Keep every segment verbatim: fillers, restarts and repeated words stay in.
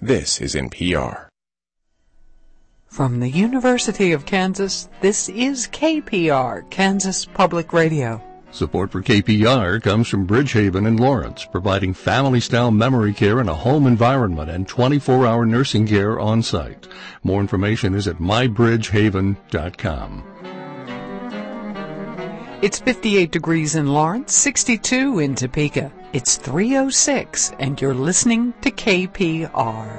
This is N P R. From the University of Kansas, this is K P R, Kansas Public Radio. Support for K P R comes from Bridgehaven in Lawrence, providing family-style memory care in a home environment and twenty-four hour nursing care on site. More information is at my bridgehaven dot com. It's fifty-eight degrees in Lawrence, sixty-two in Topeka. It's three oh six, and you're listening to K P R.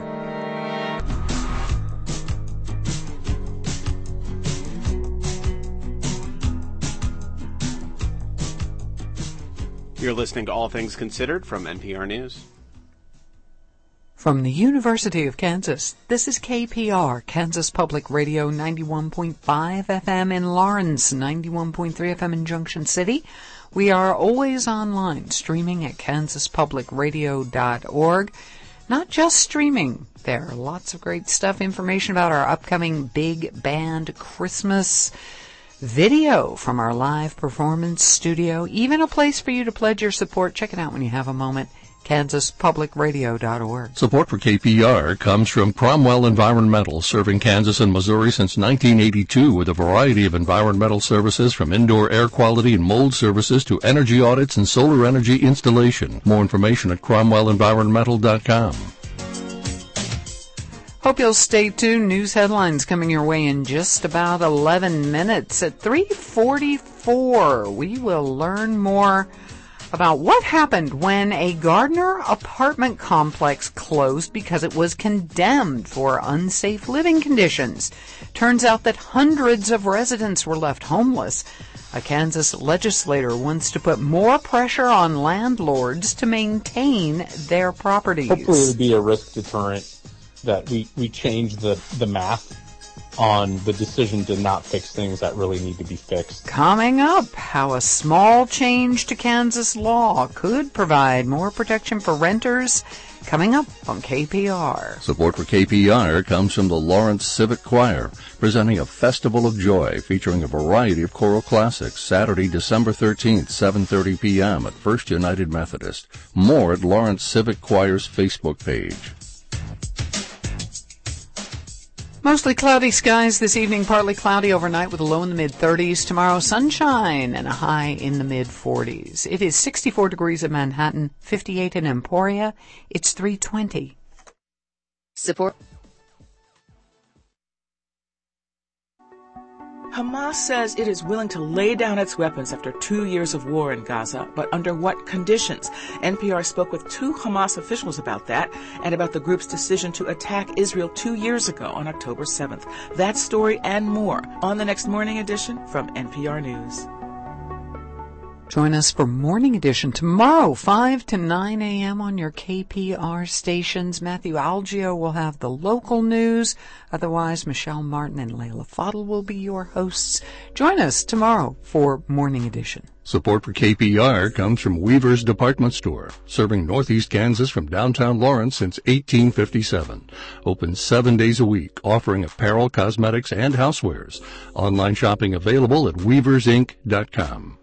You're listening to All Things Considered from N P R News. From the University of Kansas, this is K P R, Kansas Public Radio, ninety-one point five F M in Lawrence, ninety-one point three F M in Junction City. We are always online, streaming at kansas public radio dot org. Not just streaming, there are lots of great stuff, information about our upcoming big band Christmas video from our live performance studio, even a place for you to pledge your support. Check it out when you have a moment. kansas public radio dot org. Support for K P R comes from Cromwell Environmental, serving Kansas and Missouri since nineteen eighty-two with a variety of environmental services from indoor air quality and mold services to energy audits and solar energy installation. More information at cromwell environmental dot com. Hope you'll stay tuned. News headlines coming your way in just about eleven minutes. At three forty-four, we will learn more about what happened when a Gardner apartment complex closed because it was condemned for unsafe living conditions. Turns out that hundreds of residents were left homeless. A Kansas legislator wants to put more pressure on landlords to maintain their properties. Hopefully it would be a risk deterrent that we, we change the, the math on the decision to not fix things that really need to be fixed. Coming up, how a small change to Kansas law could provide more protection for renters. Coming up on K P R. Support for K P R comes from the Lawrence Civic Choir, presenting a Festival of Joy featuring a variety of choral classics, Saturday, December thirteenth, seven thirty p.m. at First United Methodist. More at Lawrence Civic Choir's Facebook page. Mostly cloudy skies this evening, partly cloudy overnight with a low in the mid-thirties. Tomorrow, sunshine and a high in the mid-forties. It is sixty-four degrees at Manhattan, fifty-eight in Emporia. It's three twenty. Support. Hamas says it is willing to lay down its weapons after two years of war in Gaza, but under what conditions? N P R spoke with two Hamas officials about that and about the group's decision to attack Israel two years ago on October seventh. That story and more on the next Morning Edition from N P R News. Join us for Morning Edition tomorrow, five to nine a.m. on your K P R stations. Matthew Algio will have the local news. Otherwise, Michelle Martin and Layla Fadl will be your hosts. Join us tomorrow for Morning Edition. Support for K P R comes from Weaver's Department Store, serving Northeast Kansas from downtown Lawrence since eighteen fifty-seven. Open seven days a week, offering apparel, cosmetics, and housewares. Online shopping available at weavers inc dot com.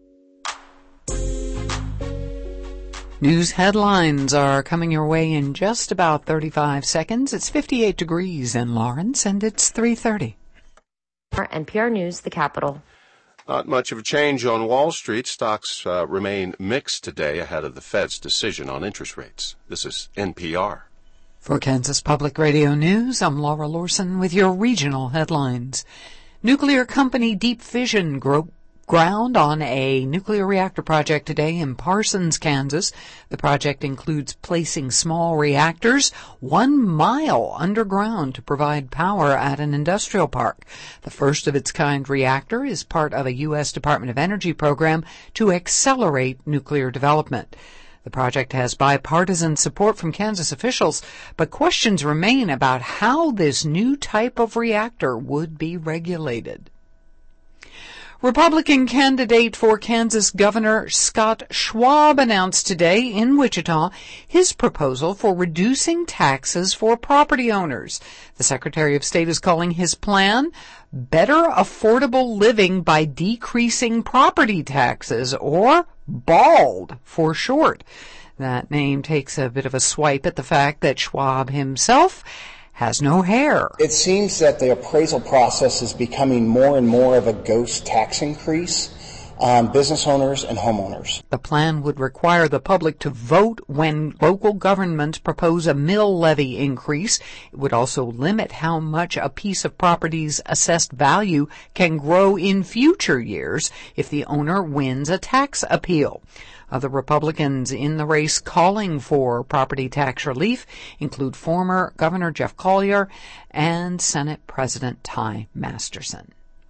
News headlines are coming your way in just about thirty-five seconds. It's fifty-eight degrees in Lawrence, and it's three thirty. N P R News, the capital. Not much of a change on Wall Street. Stocks uh, remain mixed today ahead of the Fed's decision on interest rates. This is N P R. For Kansas Public Radio News, I'm Laura Lorson with your regional headlines. Nuclear company Deep Fission broke ground on a nuclear reactor project today in Parsons, Kansas. The project includes placing small reactors one mile underground to provide power at an industrial park. The first of its kind reactor is part of a U S Department of Energy program to accelerate nuclear development. The project has bipartisan support from Kansas officials, but questions remain about how this new type of reactor would be regulated. Republican candidate for Kansas Governor Scott Schwab announced today in Wichita his proposal for reducing taxes for property owners. The Secretary of State is calling his plan Better Affordable Living by Decreasing Property Taxes, or BALD for short. That name takes a bit of a swipe at the fact that Schwab himself has no hair. It seems that the appraisal process is becoming more and more of a ghost tax increase on business owners and homeowners. The plan would require the public to vote when local governments propose a mill levy increase. It would also limit how much a piece of property's assessed value can grow in future years if the owner wins a tax appeal. Other Republicans in the race calling for property tax relief include former Governor Jeff Collier and Senate President Ty Masterson.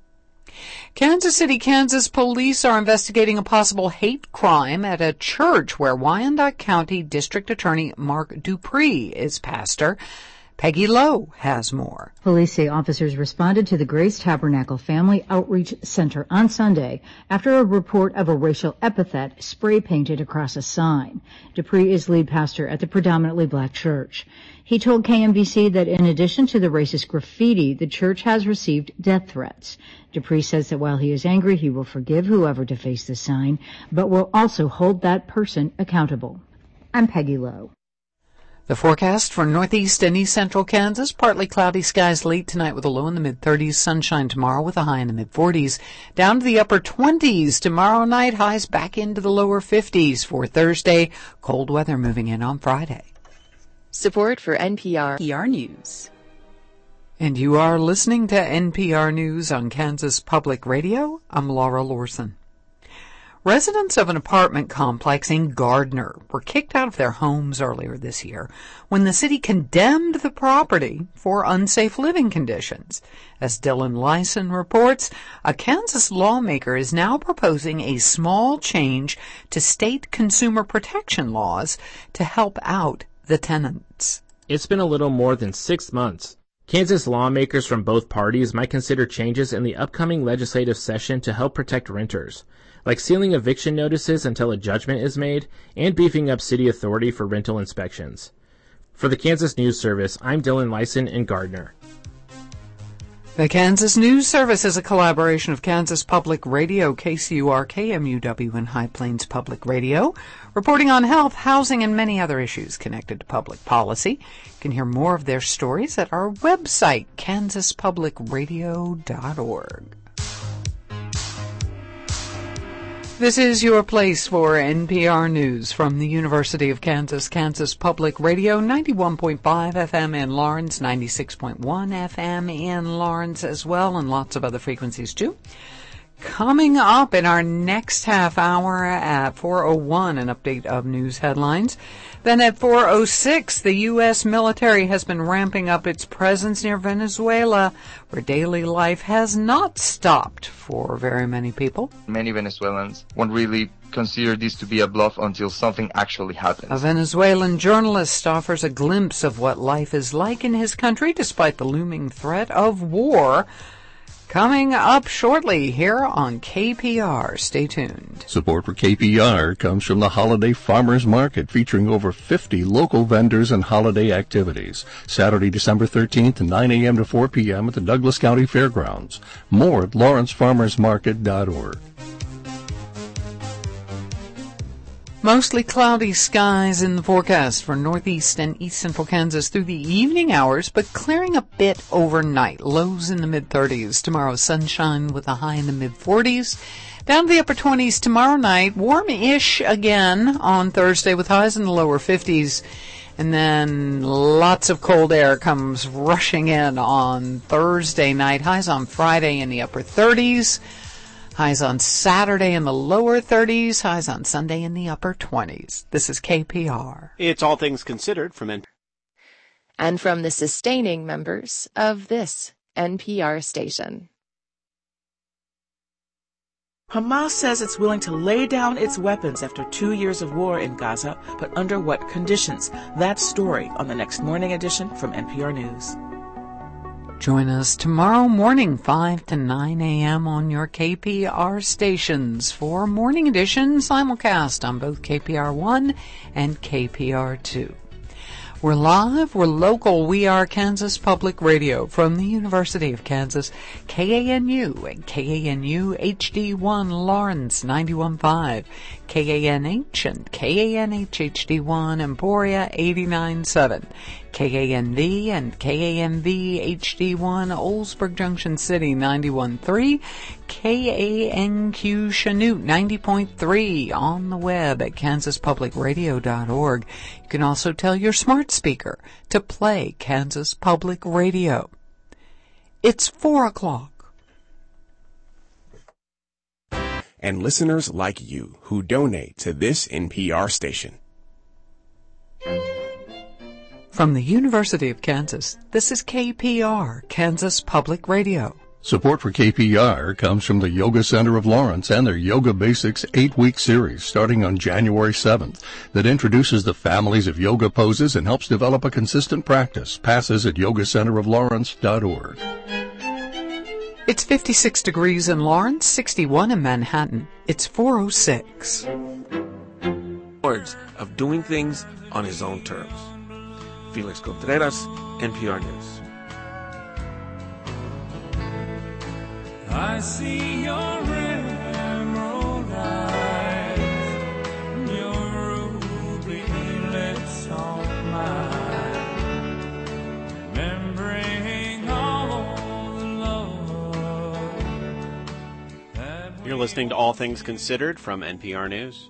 Kansas City, Kansas police are investigating a possible hate crime at a church where Wyandotte County District Attorney Mark Dupree is pastor. Peggy Lowe has more. Police say officers responded to the Grace Tabernacle Family Outreach Center on Sunday after a report of a racial epithet spray painted across a sign. Dupree is lead pastor at the predominantly black church. He told K M B C that in addition to the racist graffiti, the church has received death threats. Dupree says that while he is angry, he will forgive whoever defaced the sign, but will also hold that person accountable. I'm Peggy Lowe. The forecast for northeast and east central Kansas, partly cloudy skies late tonight with a low in the mid-thirties, sunshine tomorrow with a high in the mid-forties, down to the upper twenties tomorrow night, highs back into the lower fifties for Thursday, cold weather moving in on Friday. Support for N P R. N P R News. And you are listening to N P R News on Kansas Public Radio. I'm Laura Lorson. Residents of an apartment complex in Gardner were kicked out of their homes earlier this year when the city condemned the property for unsafe living conditions. As Dylan Lyson reports, a Kansas lawmaker is now proposing a small change to state consumer protection laws to help out the tenants. It's been a little more than six months. Kansas lawmakers from both parties might consider changes in the upcoming legislative session to help protect renters, like sealing eviction notices until a judgment is made and beefing up city authority for rental inspections. For the Kansas News Service, I'm Dylan Lyson in Gardner. The Kansas News Service is a collaboration of Kansas Public Radio, K C U R, K M U W, and High Plains Public Radio, reporting on health, housing, and many other issues connected to public policy. You can hear more of their stories at our website, kansas public radio dot org. This is your place for N P R News from the University of Kansas, Kansas Public Radio, ninety-one point five F M in Lawrence, ninety-six point one F M in Lawrence as well, and lots of other frequencies too. Coming up in our next half hour at four oh one, an update of news headlines. Then at four oh six, the U S military has been ramping up its presence near Venezuela, where daily life has not stopped for very many people. Many Venezuelans won't really consider this to be a bluff until something actually happens. A Venezuelan journalist offers a glimpse of what life is like in his country despite the looming threat of war. Coming up shortly here on K P R. Stay tuned. Support for K P R comes from the Holiday Farmers Market, featuring over fifty local vendors and holiday activities. Saturday, December thirteenth, nine a.m. to four p.m. at the Douglas County Fairgrounds. More at lawrence farmers market dot org. Mostly cloudy skies in the forecast for northeast and east central Kansas through the evening hours, but clearing a bit overnight. Lows in the mid-thirties. Tomorrow, sunshine with a high in the mid-forties. Down to the upper twenties tomorrow night. Warm-ish again on Thursday with highs in the lower fifties. And then lots of cold air comes rushing in on Thursday night. Highs on Friday in the upper thirties. Highs on Saturday in the lower thirties. Highs on Sunday in the upper twenties. This is K P R. It's All Things Considered from N P R. And from the sustaining members of this N P R station. Hamas says it's willing to lay down its weapons after two years of war in Gaza, but under what conditions? That story on the next morning edition from N P R News. Join us tomorrow morning, five to nine a.m. on your K P R stations for Morning Edition simulcast on both K P R one and K P R two. We're live, we're local, we are Kansas Public Radio from the University of Kansas, K A N U and K A N U H D one Lawrence ninety-one point five, K A N H and K A N H H D one Emporia eighty-nine point seven, K A N V and K A N V H D one Oldsburg Junction City ninety-one point three, K A N Q Chanute ninety point three, on the web at kansas public radio dot org. You can also tell your smart speaker to play Kansas Public Radio. It's four o'clock. And listeners like you who donate to this N P R station. From the University of Kansas, this is K P R, Kansas Public Radio. Support for K P R comes from the Yoga Center of Lawrence and their Yoga Basics eight-week series starting on January seventh that introduces the families of yoga poses and helps develop a consistent practice. Passes at yoga center of lawrence dot org. It's fifty-six degrees in Lawrence, sixty-one in Manhattan. It's four oh six. Words of doing things on his own terms. Felix Contreras, N P R News. I see your emerald eyes, your ruby lips on mine, remembering all the love. You're listening to All Things Considered from N P R News.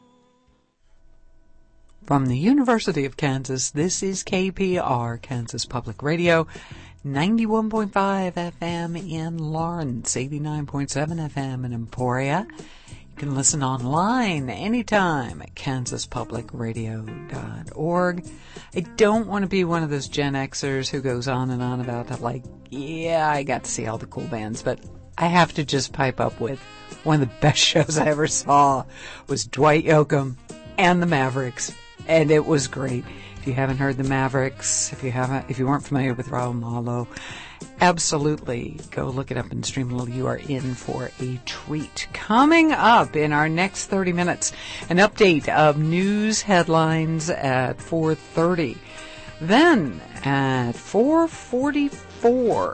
From the University of Kansas, this is K P R, Kansas Public Radio, ninety-one point five F M in Lawrence, eighty-nine point seven F M in Emporia. You can listen online anytime at kansas public radio dot org. I don't want to be one of those Gen Xers who goes on and on about it like, yeah, I got to see all the cool bands, but I have to just pipe up with one of the best shows I ever saw was Dwight Yoakam and the Mavericks. And it was great. If you haven't heard the Mavericks, if you haven't, if you weren't familiar with Raul Malo, absolutely go look it up and stream a little. You are in for a treat. Coming up in our next thirty minutes, an update of news headlines at four thirty. Then at four forty-four,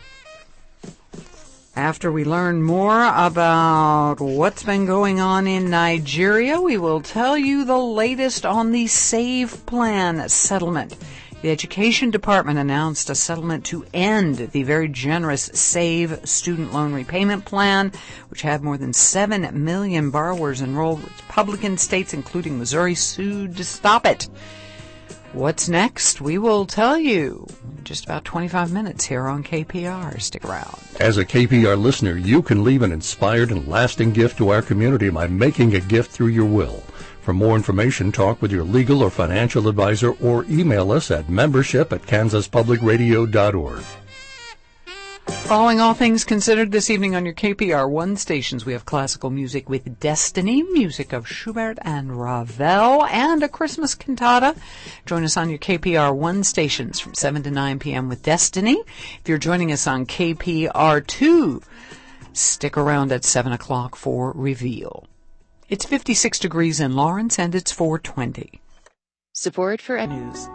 after we learn more about what's been going on in Nigeria, we will tell you the latest on the SAVE Plan settlement. The Education Department announced a settlement to end the very generous SAVE student loan repayment plan, which had more than seven million borrowers enrolled. Republican states, including Missouri, sued to stop it. What's next? We will tell you in just about twenty-five minutes here on K P R. Stick around. As a K P R listener, you can leave an inspired and lasting gift to our community by making a gift through your will. For more information, talk with your legal or financial advisor or email us at membership at kansas public radio dot org. Following All Things Considered this evening on your K P R one stations, we have classical music with Destiny, music of Schubert and Ravel, and a Christmas cantata. Join us on your K P R one stations from seven to nine p.m. with Destiny. If you're joining us on K P R two, stick around at seven o'clock for Reveal. It's fifty-six degrees in Lawrence, and it's four twenty. Support for News.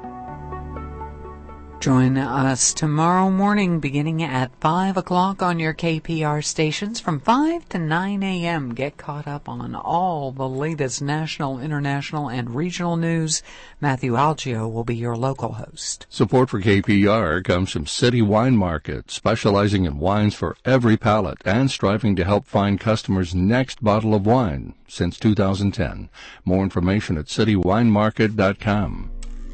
Join us tomorrow morning beginning at five o'clock on your K P R stations from five to nine a.m. Get caught up on all the latest national, international, and regional news. Matthew Algio will be your local host. Support for K P R comes from City Wine Market, specializing in wines for every palate and striving to help find customers' next bottle of wine since two thousand ten. More information at city wine market dot com.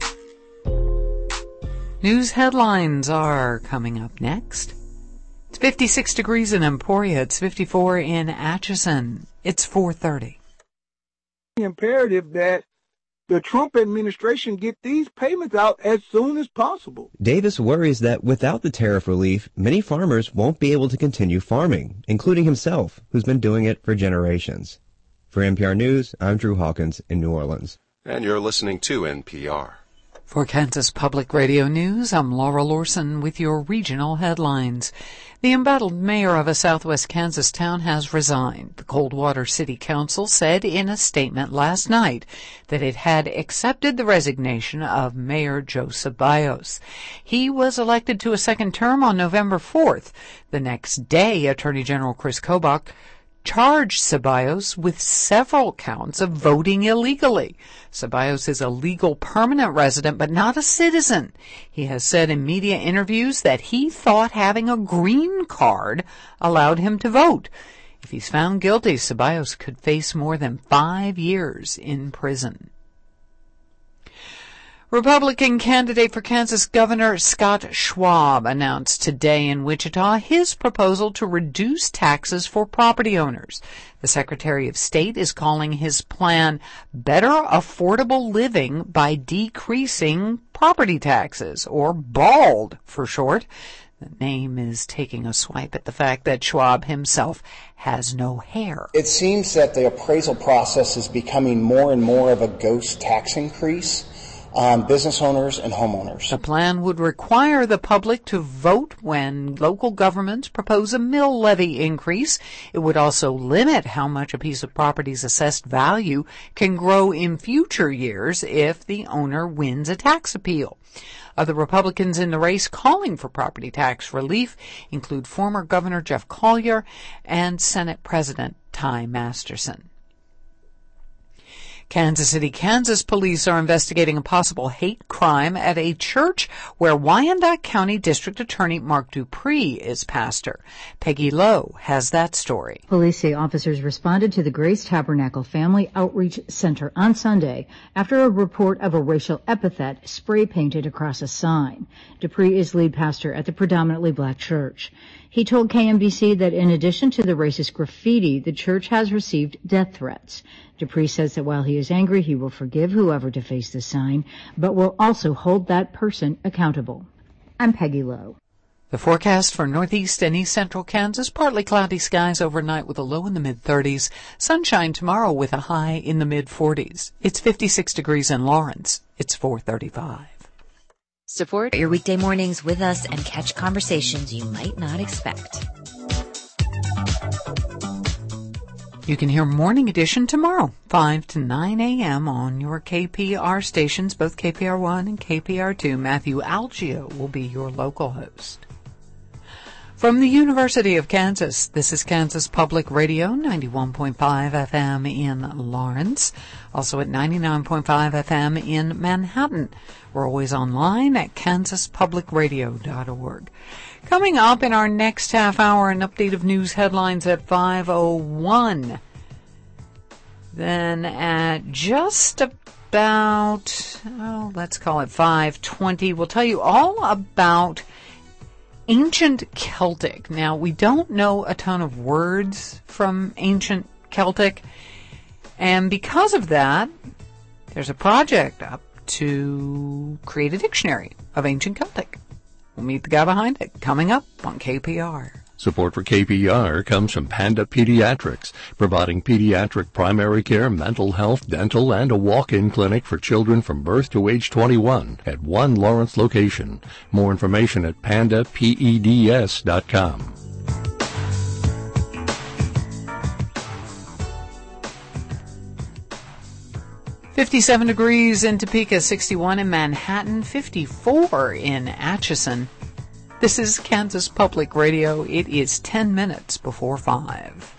News headlines are coming up next. It's fifty-six degrees in Emporia. It's fifty-four in Atchison. It's four thirty. Imperative that the Trump administration get these payments out as soon as possible. Davis worries that without the tariff relief, many farmers won't be able to continue farming, including himself, who's been doing it for generations. For N P R News, I'm Drew Hawkins in New Orleans. And you're listening to N P R. For Kansas Public Radio News, I'm Laura Lorson with your regional headlines. The embattled mayor of a southwest Kansas town has resigned. The Coldwater City Council said in a statement last night that it had accepted the resignation of Mayor Joe Ceballos. He was elected to a second term on November fourth. The next day, Attorney General Chris Kobach charged Ceballos with several counts of voting illegally. Ceballos is a legal permanent resident, but not a citizen. He has said in media interviews that he thought having a green card allowed him to vote. If he's found guilty, Ceballos could face more than five years in prison. Republican candidate for Kansas Governor Scott Schwab announced today in Wichita his proposal to reduce taxes for property owners. The Secretary of State is calling his plan Better Affordable Living by Decreasing Property Taxes, or BALD for short. The name is taking a swipe at the fact that Schwab himself has no hair. It seems that the appraisal process is becoming more and more of a ghost tax increase on business owners and homeowners. The plan would require the public to vote when local governments propose a mill levy increase. It would also limit how much a piece of property's assessed value can grow in future years if the owner wins a tax appeal. Other Republicans in the race calling for property tax relief include former Governor Jeff Collier and Senate President Ty Masterson. Kansas City, Kansas police are investigating a possible hate crime at a church where Wyandotte County District Attorney Mark Dupree is pastor. Peggy Lowe has that story. Police say officers responded to the Grace Tabernacle Family Outreach Center on Sunday after a report of a racial epithet spray painted across a sign. Dupree is lead pastor at the predominantly black church. He told K M B C that in addition to the racist graffiti, the church has received death threats. Dupree says that while he is angry, he will forgive whoever defaced the sign, but will also hold that person accountable. I'm Peggy Lowe. The forecast for northeast and east central Kansas, partly cloudy skies overnight with a low in the mid-thirties. Sunshine tomorrow with a high in the mid-forties. It's fifty-six degrees in Lawrence. It's four thirty-five. Support your weekday mornings with us and catch conversations you might not expect. You can hear Morning Edition tomorrow, five to nine a.m. on your K P R stations, both K P R one and K P R two. Matthew Algio will be your local host. From the University of Kansas, this is Kansas Public Radio, ninety-one point five F M in Lawrence, also at ninety-nine point five F M in Manhattan. We're always online at kansas public radio dot org. Coming up in our next half hour, an update of news headlines at five oh one. Then at just about, oh, let's call it five twenty, we'll tell you all about ancient Celtic. Now, we don't know a ton of words from ancient Celtic, and because of that, there's a project up to create a dictionary of ancient Celtic. We'll meet the guy behind it coming up on K P R. Support for K P R comes from Panda Pediatrics, providing pediatric primary care, mental health, dental, and a walk-in clinic for children from birth to age twenty-one at one Lawrence location. More information at panda peds dot com. fifty-seven degrees in Topeka, sixty-one in Manhattan, fifty-four in Atchison. This is Kansas Public Radio. It is ten minutes before five.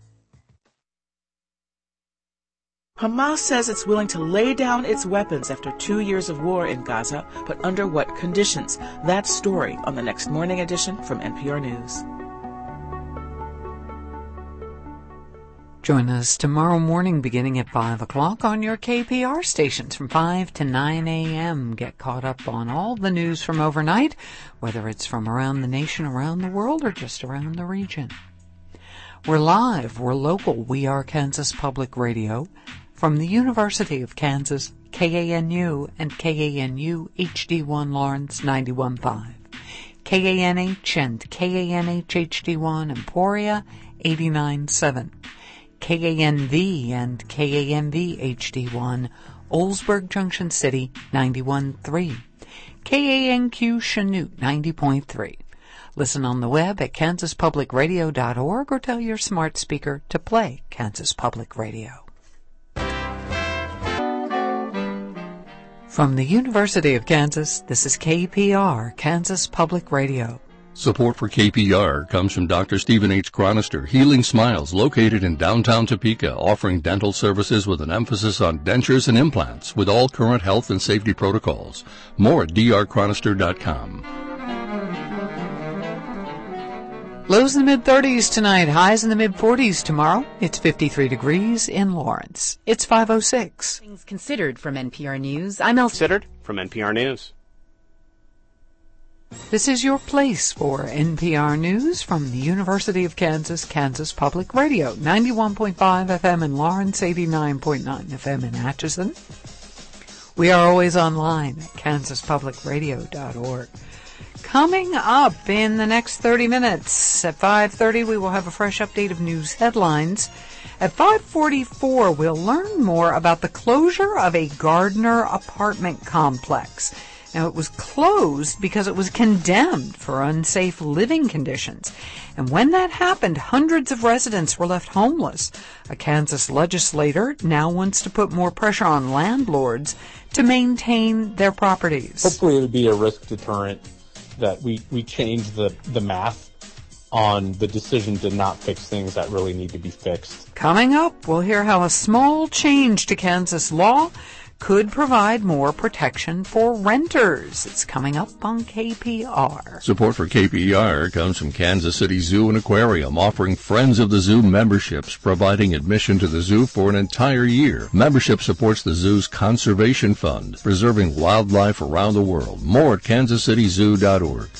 Hamas says it's willing to lay down its weapons after two years of war in Gaza, but under what conditions? That story on the next Morning Edition from N P R News. Join us tomorrow morning beginning at five o'clock on your K P R stations from five to nine a.m. Get caught up on all the news from overnight, whether it's from around the nation, around the world, or just around the region. We're live, we're local, we are Kansas Public Radio. From the University of Kansas, K A N U and K A N U H D one Lawrence ninety-one point five. K A N H and K A N H H D one Emporia eighty-nine point seven. K A N V and K A N V H D one Oldsburg Junction City ninety-one point three. K A N Q Chanute ninety point three. Listen on the web at kansas public radio dot org or tell your smart speaker to play Kansas Public Radio. From the University of Kansas, this is K P R, Kansas Public Radio. Support for K P R comes from Doctor Stephen H. Chronister, Healing Smiles, located in downtown Topeka, offering dental services with an emphasis on dentures and implants with all current health and safety protocols. More at d r chronister dot com. Lows in the mid-thirties tonight, highs in the mid-forties tomorrow. It's fifty-three degrees in Lawrence. It's five oh six. Things considered from N P R News. I'm Elsie. Considered from N P R News. This is your place for N P R News from the University of Kansas, Kansas Public Radio, ninety-one point five F M in Lawrence, eighty-nine point nine F M in Atchison. We are always online at kansas public radio dot org. Coming up in the next thirty minutes, at five thirty we will have a fresh update of news headlines. At five forty-four we'll learn more about the closure of a Gardner apartment complex. Now, it was closed because it was condemned for unsafe living conditions. And when that happened, hundreds of residents were left homeless. A Kansas legislator now wants to put more pressure on landlords to maintain their properties. Hopefully it would be a risk deterrent that we, we change the, the math on the decision to not fix things that really need to be fixed. Coming up, we'll hear how a small change to Kansas law could provide more protection for renters. It's coming up on K P R. Support for K P R comes from Kansas City Zoo and Aquarium, offering Friends of the Zoo memberships, providing admission to the zoo for an entire year. Membership supports the zoo's conservation fund, preserving wildlife around the world. More at kansas city zoo dot org.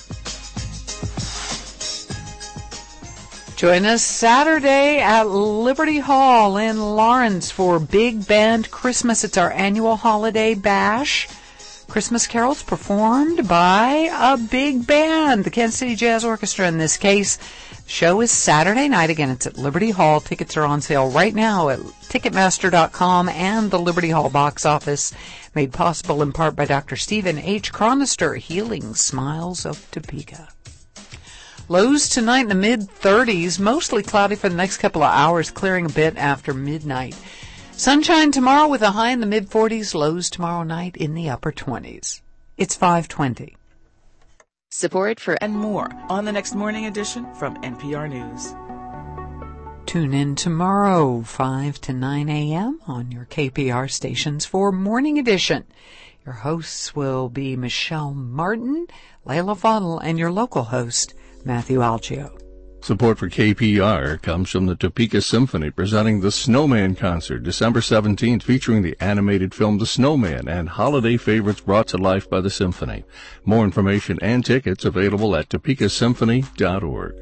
Join us Saturday at Liberty Hall in Lawrence for Big Band Christmas. It's our annual holiday bash. Christmas carols performed by a big band, the Kansas City Jazz Orchestra in this case. The show is Saturday night. Again, it's at Liberty Hall. Tickets are on sale right now at ticketmaster dot com and the Liberty Hall box office. Made possible in part by Doctor Stephen H. Chronister, Healing Smiles of Topeka. Lows tonight in the mid-thirties, mostly cloudy for the next couple of hours, clearing a bit after midnight. Sunshine tomorrow with a high in the mid-forties, lows tomorrow night in the upper twenties. It's five twenty. Support for and more on the next morning edition from N P R News. Tune in tomorrow, five to nine a.m. on your K P R stations for Morning Edition. Your hosts will be Michelle Martin, Layla Fadl, and your local host, Matthew Algio. Support for K P R comes from the Topeka Symphony, presenting the Snowman Concert, December seventeenth, featuring the animated film The Snowman and holiday favorites brought to life by the Symphony. More information and tickets available at topeka symphony dot org.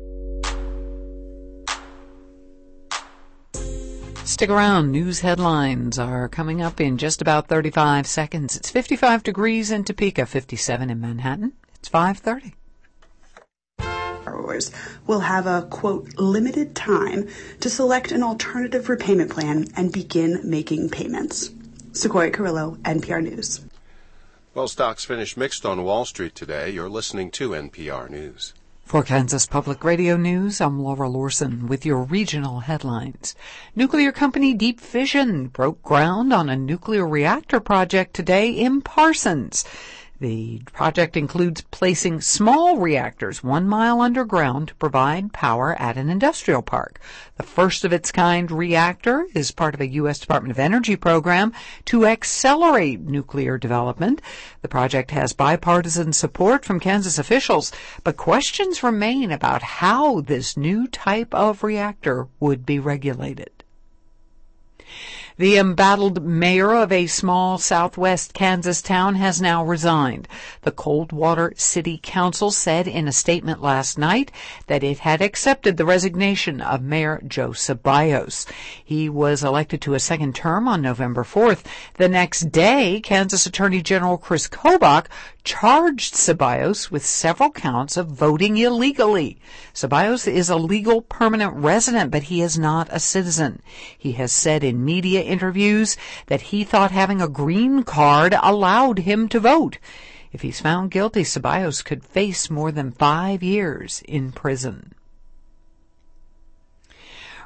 Stick around. News headlines are coming up in just about thirty-five seconds. It's fifty-five degrees in Topeka, fifty-seven in Manhattan. It's five thirty. Borrowers will have a, quote, limited time to select an alternative repayment plan and begin making payments. Sequoia Carrillo, N P R News. Well, stocks finished mixed on Wall Street today. You're listening to N P R News. For Kansas Public Radio News, I'm Laura Lorson with your regional headlines. Nuclear company Deep Fission broke ground on a nuclear reactor project today in Parsons. The project includes placing small reactors one mile underground to provide power at an industrial park. The first of its kind reactor is part of a U S Department of Energy program to accelerate nuclear development. The project has bipartisan support from Kansas officials, but questions remain about how this new type of reactor would be regulated. The embattled mayor of a small southwest Kansas town has now resigned. The Coldwater City Council said in a statement last night that it had accepted the resignation of Mayor Joe Ceballos. He was elected to a second term on November fourth. The next day, Kansas Attorney General Chris Kobach charged Ceballos with several counts of voting illegally. Ceballos is a legal permanent resident, but he is not a citizen. He has said in media interviews that he thought having a green card allowed him to vote. If he's found guilty, Ceballos could face more than five years in prison.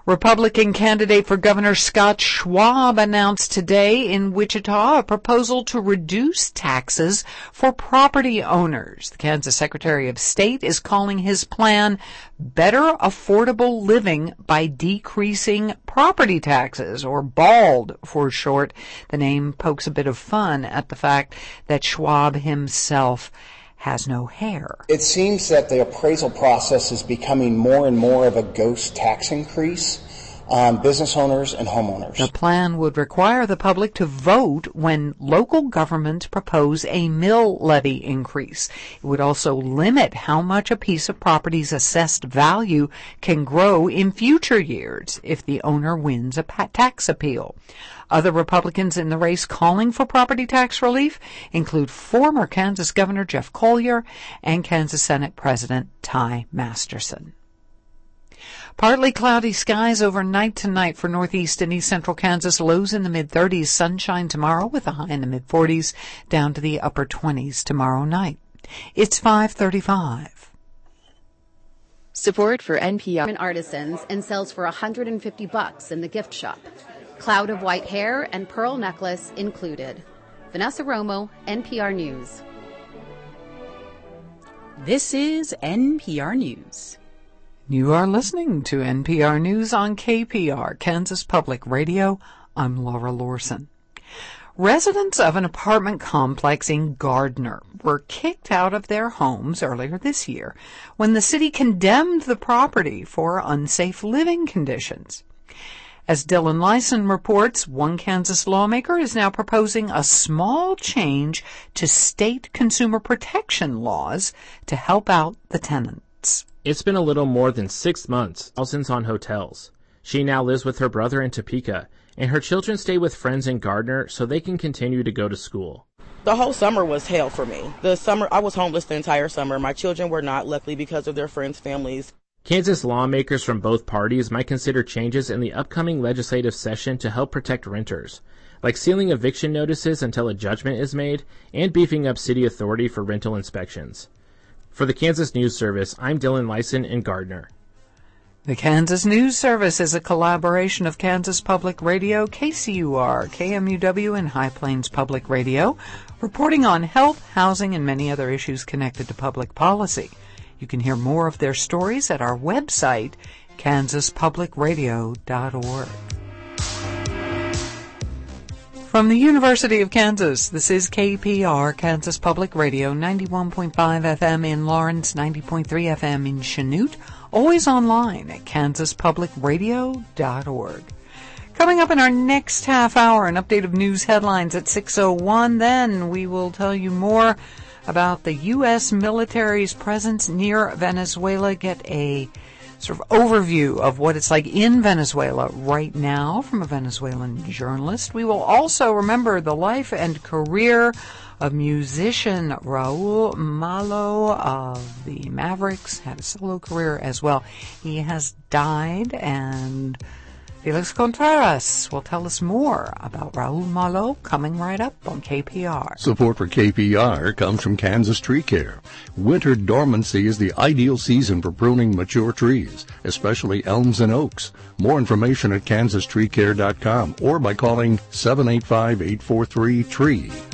Republican candidate for governor Scott Schwab announced today in Wichita a proposal to reduce taxes for property owners. The Kansas Secretary of State is calling his plan Better Affordable Living by Decreasing Property Taxes, or BALD for short. The name pokes a bit of fun at the fact that Schwab himself has no hair. It seems that the appraisal process is becoming more and more of a ghost tax increase on business owners and homeowners. The plan would require the public to vote when local governments propose a mill levy increase. It would also limit how much a piece of property's assessed value can grow in future years if the owner wins a tax appeal. Other Republicans in the race calling for property tax relief include former Kansas Governor Jeff Colyer and Kansas Senate President Ty Masterson. Partly cloudy skies overnight tonight for northeast and east central Kansas. Lows in the mid-thirties. Sunshine tomorrow with a high in the mid-forties, down to the upper twenties tomorrow night. It's five thirty-five. Support for N P R artisans and sells for one hundred fifty bucks in the gift shop. Cloud of white hair and pearl necklace included. Vanessa Romo, N P R News. This is N P R News. You are listening to N P R News on K P R, Kansas Public Radio. I'm Laura Lorson. Residents of an apartment complex in Gardner were kicked out of their homes earlier this year when the city condemned the property for unsafe living conditions. As Dylan Lyson reports, one Kansas lawmaker is now proposing a small change to state consumer protection laws to help out the tenants. It's been a little more than six months, thousands on hotels. She now lives with her brother in Topeka, and her children stay with friends in Gardner so they can continue to go to school. The whole summer was hell for me. The summer, I was homeless the entire summer. My children were not, luckily because of their friends' families. Kansas lawmakers from both parties might consider changes in the upcoming legislative session to help protect renters, like sealing eviction notices until a judgment is made and beefing up city authority for rental inspections. For the Kansas News Service, I'm Dylan Lyson in Gardner. The Kansas News Service is a collaboration of Kansas Public Radio, K C U R, K M U W, and High Plains Public Radio, reporting on health, housing, and many other issues connected to public policy. You can hear more of their stories at our website, kansas public radio dot org. From the University of Kansas, this is K P R, Kansas Public Radio, ninety-one point five F M in Lawrence, ninety point three F M in Chanute, always online at kansas public radio dot org. Coming up in our next half hour, an update of news headlines at six oh one. Then we will tell you more about the U S military's presence near Venezuela, get a sort of overview of what it's like in Venezuela right now from a Venezuelan journalist. We will also remember the life and career of musician Raul Malo of the Mavericks, had a solo career as well. He has died, and Felix Contreras will tell us more about Raul Malo coming right up on K P R. Support for K P R comes from Kansas Tree Care. Winter dormancy is the ideal season for pruning mature trees, especially elms and oaks. More information at kansas tree care dot com or by calling seven eight five, eight four three, T R E E.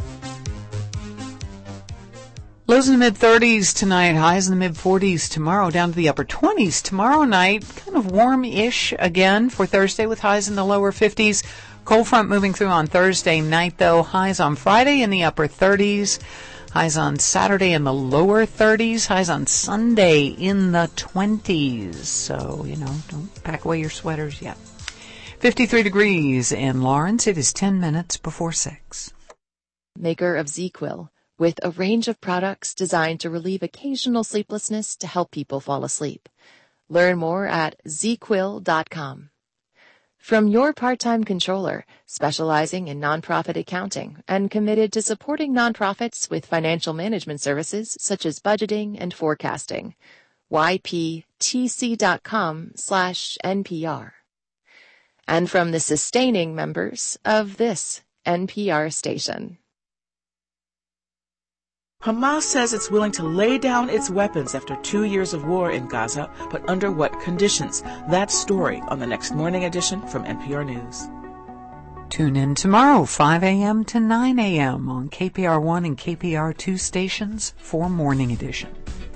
Lows in the mid-thirties tonight, highs in the mid-forties tomorrow, down to the upper twenties tomorrow night. Kind of warm-ish again for Thursday with highs in the lower fifties. Cold front moving through on Thursday night, though. Highs on Friday in the upper thirties. Highs on Saturday in the lower thirties. Highs on Sunday in the twenties. So, you know, don't pack away your sweaters yet. fifty-three degrees in Lawrence. It is ten minutes before six. Maker of ZzzQuil, with a range of products designed to relieve occasional sleeplessness to help people fall asleep. Learn more at zz quill dot com. From your part-time controller, specializing in nonprofit accounting and committed to supporting nonprofits with financial management services such as budgeting and forecasting. y p t c dot com slash N P R. And from the sustaining members of this N P R station. Hamas says it's willing to lay down its weapons after two years of war in Gaza, but under what conditions? That story on the next morning edition from N P R News. Tune in tomorrow, five a.m. to nine a.m. on K P R one and K P R two stations for Morning Edition.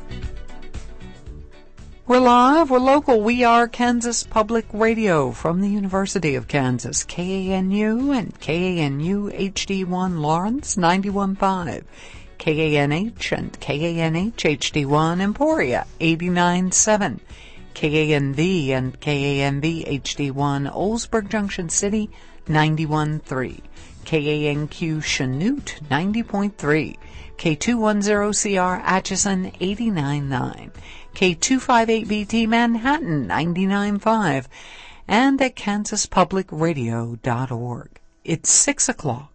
We're live, we're local, we are Kansas Public Radio from the University of Kansas, K A N U and K A N U H D one Lawrence ninety-one point five. K A N H and K A N H H D one Emporia eighty-nine point seven, K A N V and K A N V H D one Oldsburg Junction City ninety-one point three, K A N Q Chanute ninety point three, K two ten C R Atchison eighty-nine point nine, K two fifty-eight B T Manhattan ninety-nine point five, and at kansas public radio dot org. It's six o'clock.